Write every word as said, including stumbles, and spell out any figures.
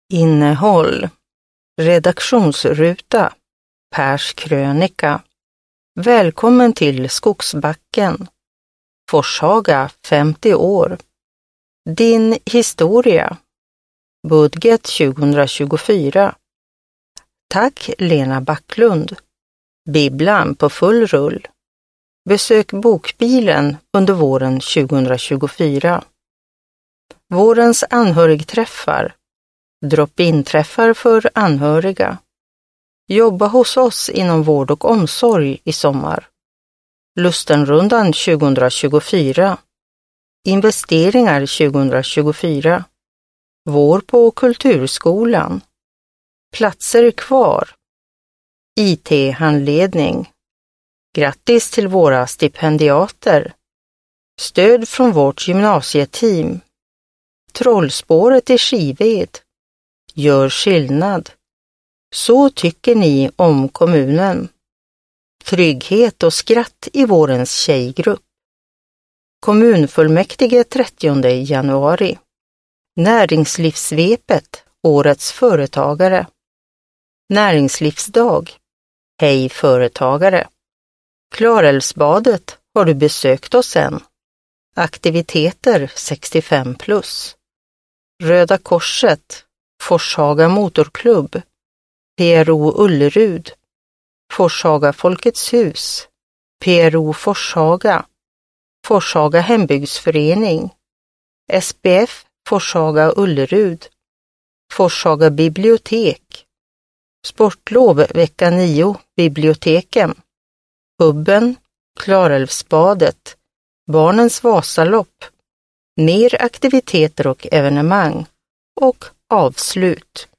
Innehåll. Redaktionsruta. Pers krönika. Välkommen till Skogsbacken. Forshaga femtio år. Din historia. Budget tjugohundratjugofyra. Tack Lena Backlund. Bibblan på full rull. Besök bokbilen under våren tjugohundratjugofyra. Vårens anhörigträffar. Drop-in-träffar för anhöriga. Jobba hos oss inom vård och omsorg i sommar. Lustenrundan tjugohundratjugofyra. Investeringar tjugohundratjugofyra. Vår på Kulturskolan. Platser kvar. I T-handledning. Grattis till våra stipendiater. Stöd från vårt gymnasieteam. Trollspåret i Skived. Gör skillnad. Så tycker ni om kommunen. Trygghet och skratt i vårens tjejgrupp. Kommunfullmäktige trettionde januari. Näringslivssvepet, årets företagare. Näringslivsdag. Hej företagare. Klarälvsbadet, har du besökt oss än? Aktiviteter sextiofem plus. Röda Korset, Forshaga motorklubb. P R O Ullerud. Forshaga Folkets hus. P R O Forshaga. Forshaga hembygdsförening. S B F Forshaga Ullerud. Forshaga bibliotek. Sportlov vecka nio, biblioteken. Hubben, Klarälvsbadet, Barnens Vasalopp, mer aktiviteter och evenemang och avslut.